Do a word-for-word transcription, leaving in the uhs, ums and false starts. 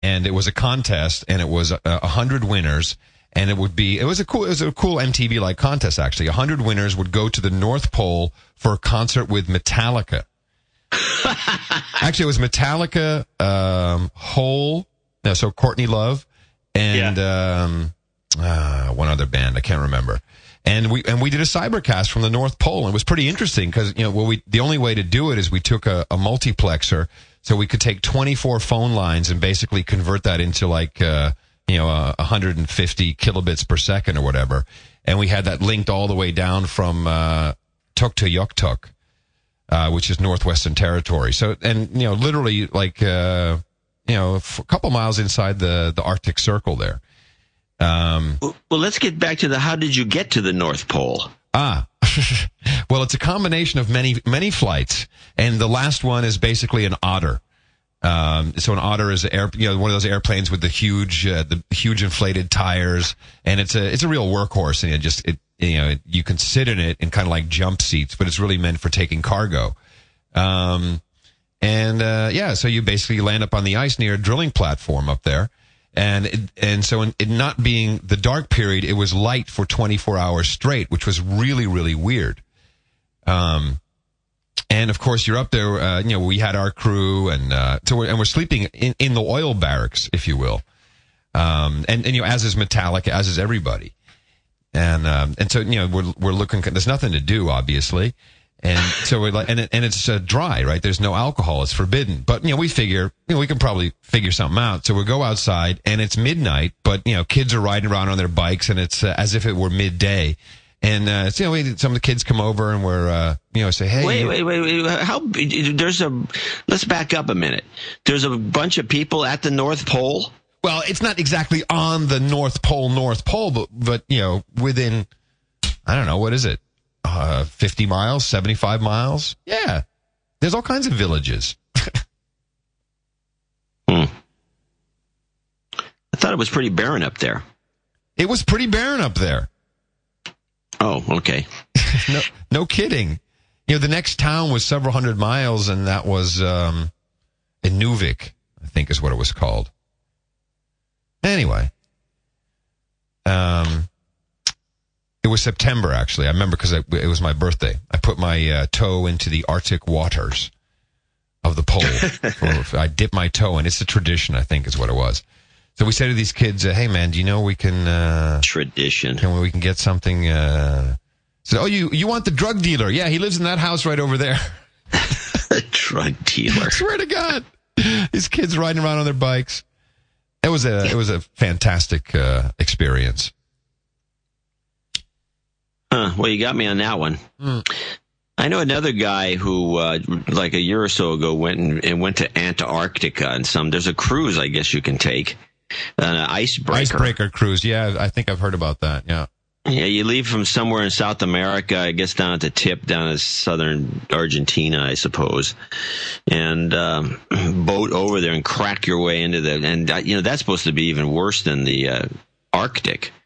and it was a contest, and it was a, a hundred winners, and it would be it was a cool it was a cool M T V like contest actually. A hundred winners would go to the North Pole for a concert with Metallica. Actually, it was Metallica, um, Hole, no, so Courtney Love, and yeah. um, uh, one other band I can't remember. And we and we did a cybercast from the North Pole, and it was pretty interesting because you know well we the only way to do it is we took a, a multiplexer, so we could take twenty-four phone lines and basically convert that into like uh, you know uh, one hundred fifty kilobits per second or whatever, and we had that linked all the way down from uh, Tuktoyaktuk, uh, which is Northwestern Territory. So and you know literally like uh, you know a couple miles inside the the Arctic Circle there. Um, well, well, let's get back to the, how did you get to the North Pole? Ah, well, it's a combination of many, many flights. And the last one is basically an Otter. Um, so an Otter is air, you know, one of those airplanes with the huge, uh, the huge inflated tires. And it's a, it's a real workhorse. And it just, it, you know, it, you can sit in it in kind of like jump seats, but it's really meant for taking cargo. Um, and, uh, yeah, so you basically land up on the ice near a drilling platform up there. And it, and so in it not being the dark period, it was light for twenty-four hours straight, which was really, really weird. Um, and of course you're up there, uh, you know, we had our crew and, uh, so we're, and we're sleeping in, in the oil barracks, if you will. Um, and, and, you know, as is Metallica, as is everybody. And, um, and so, you know, we're, we're looking, there's nothing to do, obviously. And so we're like, and it, and it's uh, dry, right? There's no alcohol. It's forbidden. But, you know, we figure, you know, we can probably figure something out. So we go outside and it's midnight, but, you know, kids are riding around on their bikes and it's uh, as if it were midday. And, uh, so, you know, we, some of the kids come over and we're, uh, you know, say, hey. Wait, wait, wait, wait. How, there's a, let's back up a minute. There's a bunch of people at the North Pole. Well, it's not exactly on the North Pole, North Pole, but, but, you know, within, I don't know, what is it? Uh, fifty miles, seventy-five miles. Yeah. There's all kinds of villages. hmm. I thought it was pretty barren up there. It was pretty barren up there. Oh, okay. no, no kidding. You know, the next town was several hundred miles, and that was, um, Inuvik, I think is what it was called. Anyway. Um, It was September, actually. I remember because it was my birthday. I put my uh, toe into the Arctic waters of the pole. for, I dipped my toe in. It's a tradition, I think, is what it was. So we say to these kids, uh, "Hey, man, do you know we can uh, tradition? Can we, we can get something?" Uh, so, oh, you you want the drug dealer? Yeah, he lives in that house right over there. Drug dealer. I swear to God, these kids riding around on their bikes. It was a it was a fantastic uh, experience. Huh, well, you got me on that one. Mm. I know another guy who, uh, like a year or so ago, went and, and went to Antarctica and some. There's a cruise, I guess you can take, an icebreaker. Icebreaker cruise. Yeah, I think I've heard about that. Yeah. Yeah, you leave from somewhere in South America, I guess down at the tip, down in southern Argentina, I suppose, and um, boat over there and crack your way into the. And uh, you know that's supposed to be even worse than the uh, Arctic.